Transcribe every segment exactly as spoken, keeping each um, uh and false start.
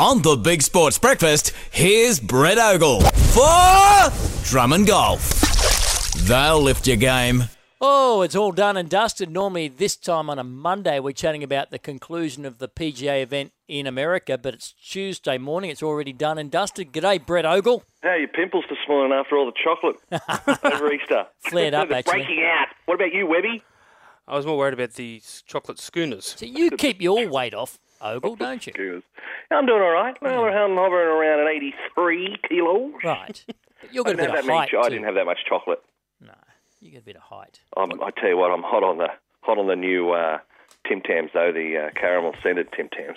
On the Big Sports Breakfast, here's Brett Ogle for Drummond Golf. They'll lift your game. Oh, it's all done and dusted. Normally this time on a Monday we're chatting about the conclusion of the P G A event in America, but it's Tuesday morning. It's already done and dusted. G'day, Brett Ogle. How are your pimples this morning after all the chocolate over Easter? Flared up, They're actually. breaking out. What about you, Webby? I was more worried about the chocolate schooners. So you keep your weight off, Ogle, don't you? Goodness. I'm doing all right. Well, we're hovering around at eighty-three kilos. Right. But you've I got a didn't, bit have of that many, height, cho- I too. didn't have that much chocolate. No, you got a bit of height. Um, I tell you what, I'm hot on the hot on the new uh, Tim Tams, though, the uh, caramel scented Tim Tams.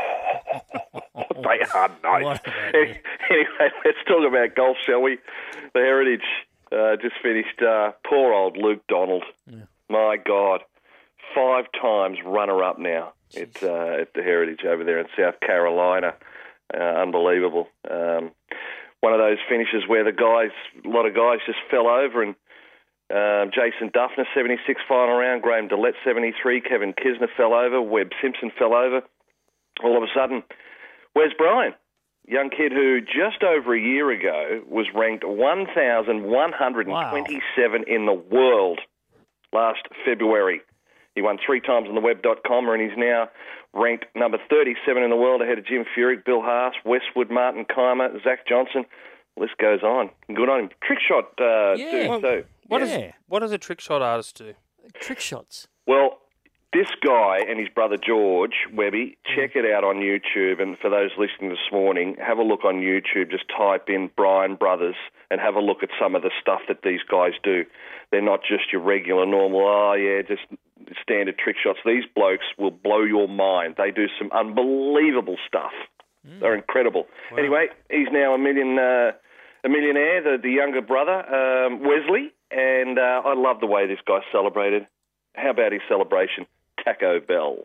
They are nice. What Any- Anyway, let's talk about golf, shall we? The Heritage uh, just finished. Uh, poor old Luke Donald. Yeah. My God. Five times runner-up now at, uh, at the Heritage over there in South Carolina. Uh, unbelievable. Um, one of those finishes where the guys, a lot of guys just fell over, and um, Jason Duffner, seventy-six final round, Graham Dillette, seventy-three, Kevin Kisner fell over, Webb Simpson fell over. All of a sudden, where's Brian? Young kid who just over a year ago was ranked one thousand one hundred twenty-seven wow. in the world last February. He won three times on the web dot com, and he's now ranked number thirty-seven in the world ahead of Jim Furyk, Bill Haas, Westwood, Martin Keimer, Zach Johnson. The list goes on. Good on him. Trick shot uh, Yeah. dude, Well, too. What, Yeah. is, what does a trick shot artist do? Trick shots. Well, this guy and his brother George, Webby, check it out on YouTube. And for those listening this morning, have a look on YouTube. Just type in Bryan Brothers and have a look at some of the stuff that these guys do. They're not just your regular, normal, oh, yeah, just standard trick shots. These blokes will blow your mind. They do some unbelievable stuff. Mm. They're incredible. Wow. Anyway, he's now a million, uh, a millionaire, the, the younger brother, um, Wesley, and uh, I love the way this guy celebrated. How about his celebration? Taco Bell.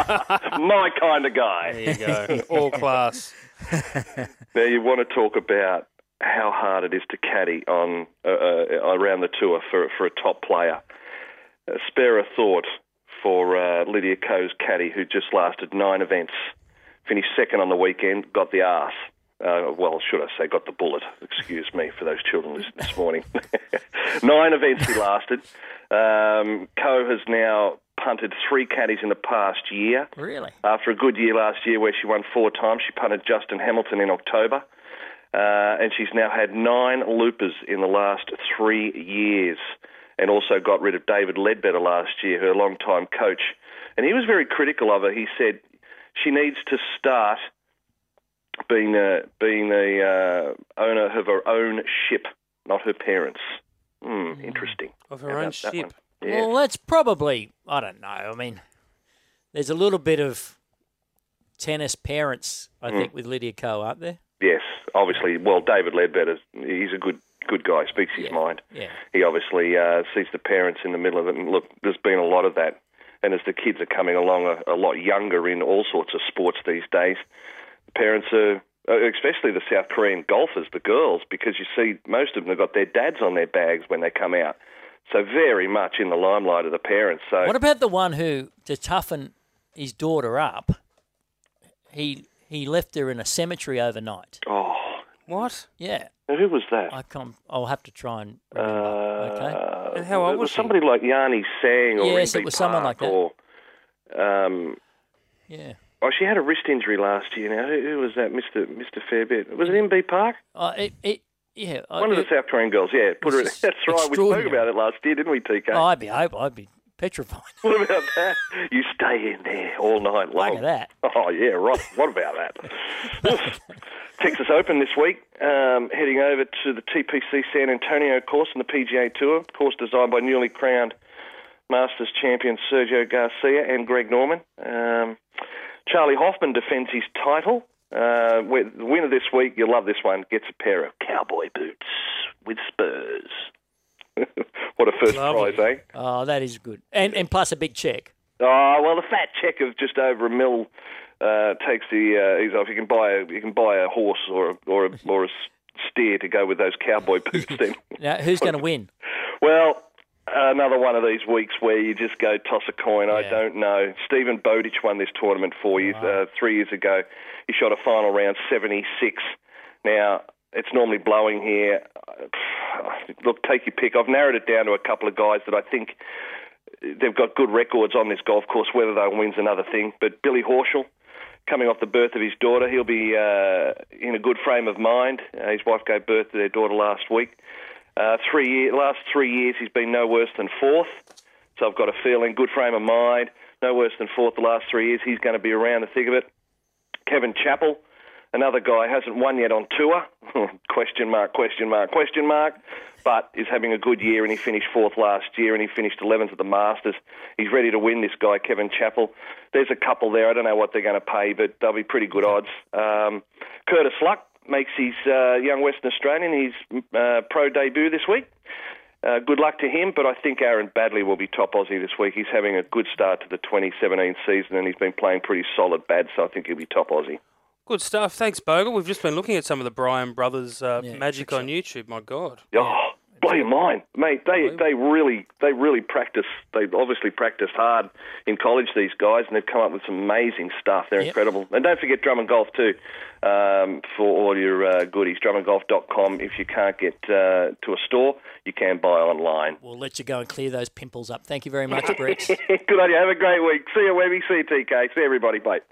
My kind of guy. There you go. All class. Now, you want to talk about how hard it is to caddy on uh, uh, around the tour for for a top player. Uh, spare a thought for uh, Lydia Ko's caddy, who just lasted nine events, finished second on the weekend, got the arse. Uh, well, should I say, got the bullet. Excuse me for those children listening this morning. Nine events he lasted. Um, Ko has now punted three caddies in the past year. Really? After a good year last year where she won four times, she punted Justin Hamilton in October. Uh, and she's now had nine loopers in the last three years, and also got rid of David Ledbetter last year, her longtime coach. And he was very critical of her. He said she needs to start being a, being the uh, owner of her own ship, not her parents. Hmm, interesting. Of her How own about that ship. one? Yeah. Well, that's probably, I don't know. I mean, there's a little bit of tennis parents, I Mm. think, with Lydia Ko, aren't there? Yes, obviously. Well, David Ledbetter, he's a good good guy, speaks his Yeah, mind. yeah. He obviously uh, sees the parents in the middle of it. And look, there's been a lot of that. And as the kids are coming along a, a lot younger in all sorts of sports these days, the parents are, especially the South Korean golfers, the girls, because you see most of them have got their dads on their bags when they come out. So very much in the limelight of the parents. So What about the one who, to toughen his daughter up, he he left her in a cemetery overnight? Oh, What? Yeah. who was that? I can't, I'll have to try and remember. okay. Uh, And how old it was was she? somebody like Yanni Sang or Yes, it Rigby was someone Park like that. Or, um, Yeah. oh, she had a wrist injury last year. Now, who, who was that? Mister Mister Fairbairn. Was it M B Park? Uh, it, it, yeah. I- One of the it- South Korean girls. Yeah, put her. In. It's That's right. We spoke extraordinary. about it last year, didn't we, T K? oh, I'd be, I'd be petrified. What about that? You stay in there all night long. Look at that. Oh, yeah, right. What about that? Texas Open this week, um, heading over to the T P C San Antonio course on the P G A Tour, course designed by newly crowned Masters champion Sergio Garcia and Greg Norman. Um, Charlie Hoffman defends his title. Uh, the winner this week, you'll love this one, gets a pair of cowboy boots with spurs. What a first Lovely. prize, eh? Oh, that is good. And and plus a big check. Oh, well, the fat check of just over a mil uh, takes the uh, ease off. You can buy a you can buy a horse or a, or a, or a steer to go with those cowboy boots. Then, Now, who's going to win? well, Another one of these weeks where you just go toss a coin. I Yeah. don't know. Stephen Bowditch won this tournament four years, Wow. uh, three years ago. He shot a final round seventy-six. Now, it's normally blowing here. Look, take your pick. I've narrowed it down to a couple of guys that I think they've got good records on this golf course. Whether they'll win's another thing. But Billy Horschel, coming off the birth of his daughter, he'll be uh, in a good frame of mind. Uh, his wife gave birth to their daughter last week. Uh, three year, last three years, he's been no worse than fourth. So I've got a feeling, good frame of mind, no worse than fourth the last three years. He's going to be around the thick of it. Kevin Chappell, another guy, hasn't won yet on tour. question mark, question mark, question mark. But is having a good year, and he finished fourth last year, and he finished eleventh at the Masters. He's ready to win, this guy, Kevin Chappell. There's a couple there. I don't know what they're going to pay, but they'll be pretty good odds. Um, Curtis Luck makes his uh, young Western Australian his uh, pro debut this week. Uh, good luck to him, but I think Aaron Badley will be top Aussie this week. He's having a good start to the twenty seventeen season, and he's been playing pretty solid bad, so I think he'll be top Aussie. Good stuff. Thanks, Bogle. We've just been looking at some of the Bryan brothers' uh, Yeah, magic on YouTube. My God. Oh, blow your mind, mate. They they really they really practice. They obviously practiced hard in college, these guys, and they've come up with some amazing stuff. They're Yep. incredible. And don't forget Drummond Golf too, um, for all your uh, goodies. drummond golf dot com. If you can't get uh, to a store, you can buy online. We'll let you go and clear those pimples up. Thank you very much, Brett. Good on you. Have a great week. See you, Webby. See you, T K. See everybody. Bye.